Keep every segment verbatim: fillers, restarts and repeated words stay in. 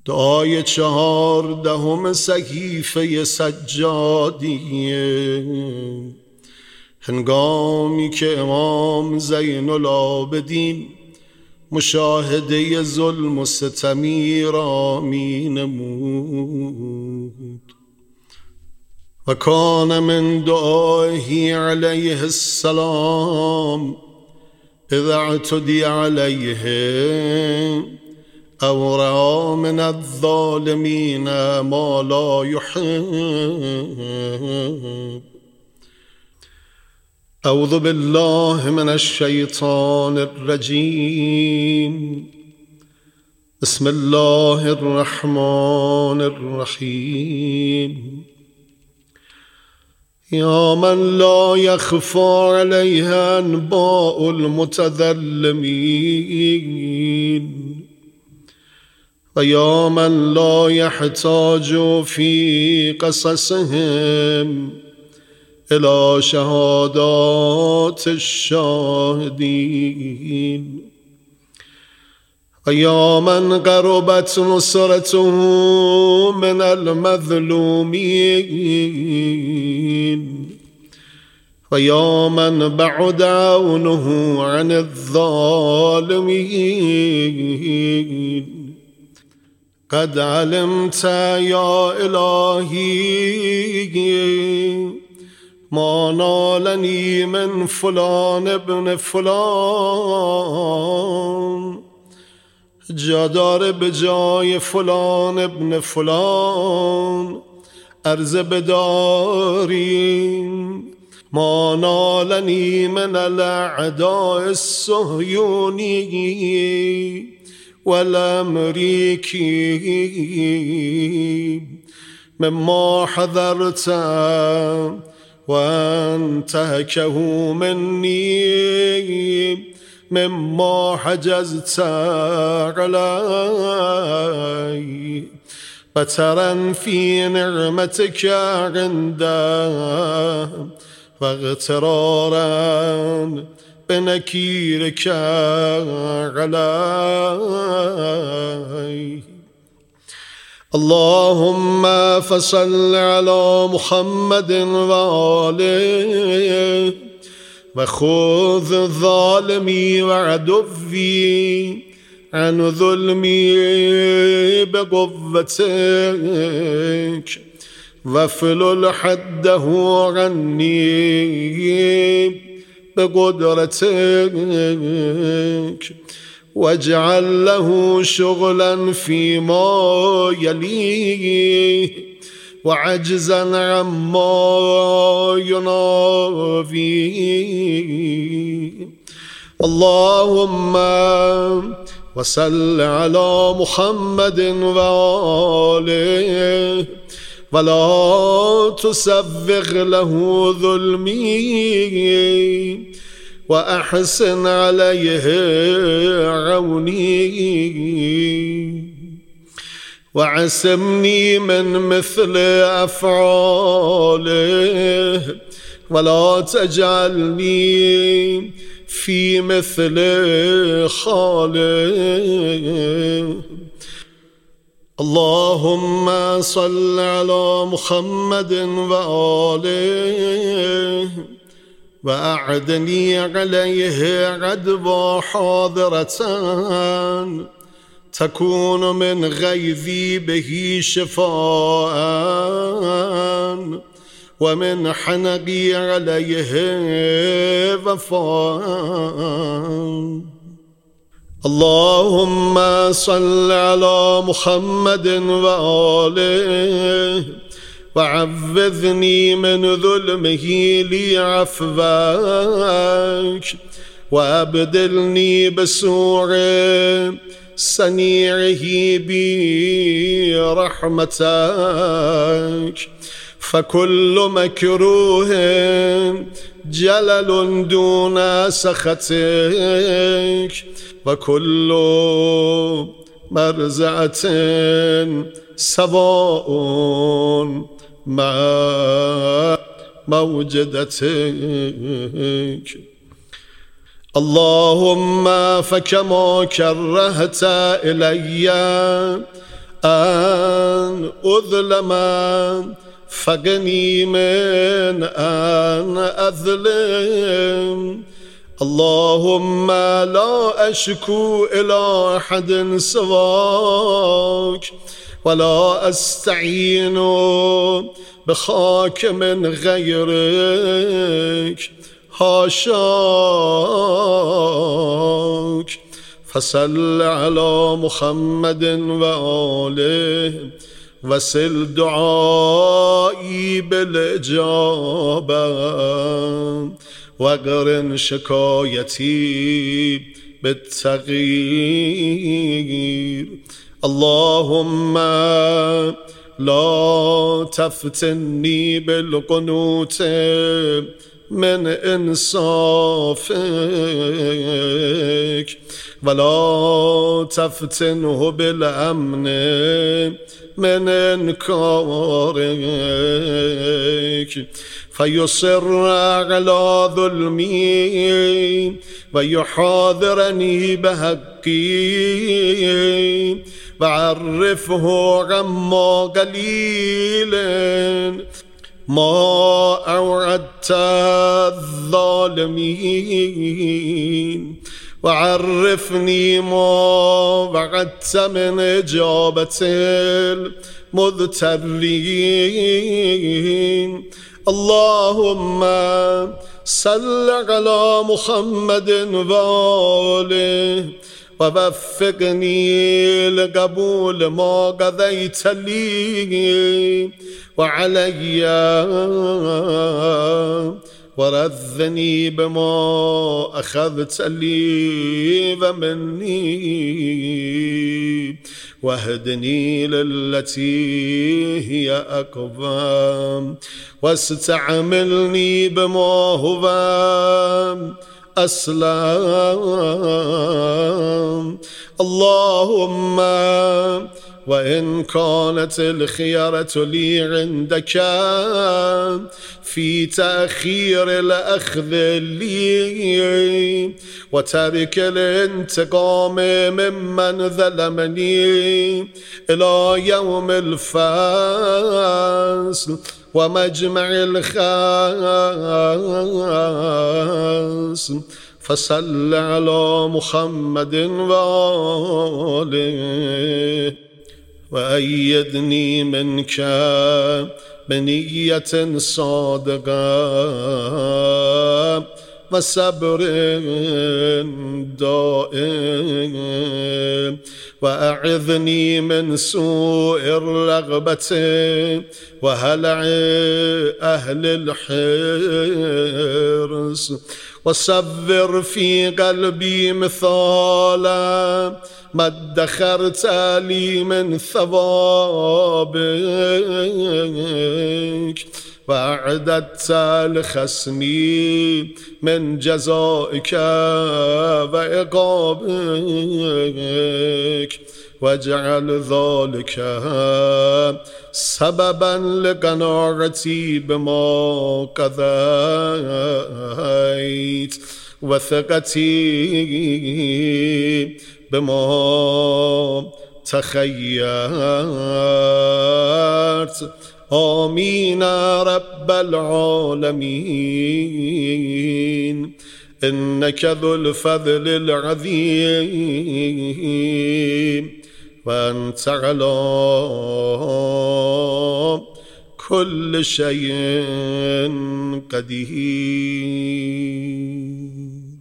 دعای چهاردهم صحیفه سجادیه. هنگامی که امام زین العابدین مشاهده ظلم و ستمی را می نمود و کان من دعائه علیه السلام اذا اعتدی علیه او رأى من الظالمین ما لا يحب. اعوذ بالله من الشیطان الرجیم. بسم الله الرحمن الرحیم. یا من لا يخفى علیه انباء المتظلمین و یا من لا يحتاج في قصصهم الى شهادات الشاهدین و یا من قربت نصرته من المظلومین و یا من بعد عونه عن الظالمین. قد علمت یا الهی ما نالنی من فلان ابن فلان، جا داره به جای فلان ابن فلان عرض بداریم. ما نالنی من الاعداء الصهیونی والامریکی مما حذرت وانتهكه مني مما حجزت علي بترا في نعمتك عنده واغترارا بنكيرك علي. اللهم فصل على محمد وآله وخذ ظالمي وعدوي عن ظلمي بقوتك وافلل حده عني بقدرتك واجعل له شغلا فيما يليه وعجزا عما ينافيه. اللهم وصل على محمد وآله ولا تسوغ له ظلمي وأحسن عليه عوني وعصمني من مثل أفعاله ولا تجعلني في مثل خاله. اللهم صل على محمد وآله وأعدني عليه عدوى حاضرة تكون من غيظي به شفاء ومن حنقي عليه وفاء. اللهم صل على محمد وآله وعوذني من ظلمه لي عفوك وأبدلني بسوء صنيعه بي رحمتك. فكل مكروه جلل دون سخطك وكل مرزعة سواء مع موجدتك. اللهم فكما كرهت إلي أن أظلم فقني من أن أظلم. اللهم لا أشكو إلى أحد سواك ولا أستعين بخاك من غيرك، حاشاك. فصل على محمد وآله وسل دعائي بالإجابة، واقرن شكايتي بالتغيير. اللهم لا تفتني بالقنوت من إنصافك، ولا تفتنه بالأمن من إنكارك، فيصر على ظلمي ويحاذرني بحقي، وعرفه عما قليل ما أوعدت الظالمين، وعرفني ما وعدت من إجابة المضطرين. اللهم صل على محمد وآله ووفقني لقبول ما قضيت لي وعلي، ورثني بما أخذت لي ومني، واهدني للتي هي أقوم، واستعملني بما هو أسلم. اللهم وإن كانت الخيرة لي عندك في تأخير الأخذ لي وترك الانتقام ممن ظلمني إلى يوم الفصل ومجمع الخاص، فصل على محمد وآله، وأيدني منك بنية صادقة وصبر دائم، وأعذني من سوء الرغبة وهلع أهل الحرص، وصبر في قلبي مثالا ما ادخرت لي من ثوابك، وأعددت لخصمي من جزائك وعقابك، واجعل ذلك سببا لقناعتي بما قضيت وثقتي بما تخيرت. آمين رب العالمين، إنك ذو الفضل العظيم، وأنت على كل شيء قدیر.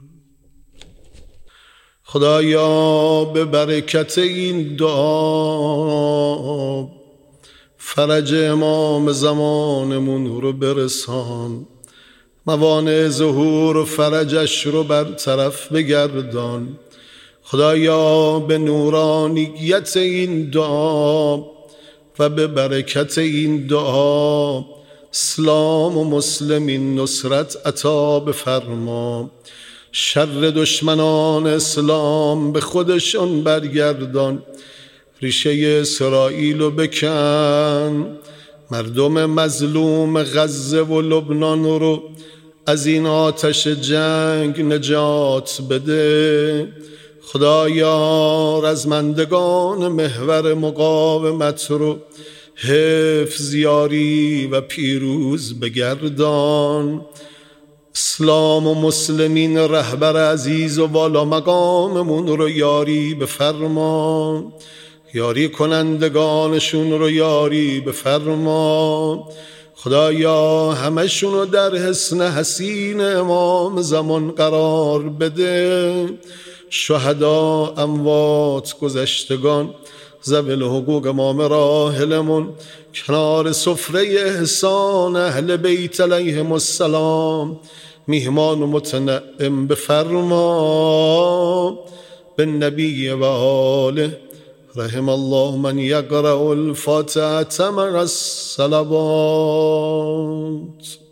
خدایا به برکت این دعا فرج امام زمانمون رو برسان، موانع ظهور و فرجش رو برطرف بگردان. خدایا به نورانیت این دعا و به برکت این دعا اسلام و مسلمین نصرت عطا بفرما. شر دشمنان اسلام به خودشون برگردان، ریشه اسرائیل رو بکن، مردم مظلوم غزه و لبنان رو از این آتش جنگ نجات بده. خدایا رزمندگان محور مقاومت رو حفظ یاری و پیروز بگردان. اسلام و مسلمین رهبر عزیز و والا مقاممون رو یاری بفرما، یاری کنندگانشون رو یاری بفرما. خدایا همشون رو در حصن حسین امام زمان قرار بده. شهدا، اموات، گذشتگان، ذوی الحقوق امام راحلمون کنار سفره احسان اهل بیت علیهم السلام میهمان و متنعم بفرما. بالنبی و آله رحم الله من یقرأ الفاتحة مع الصلوات.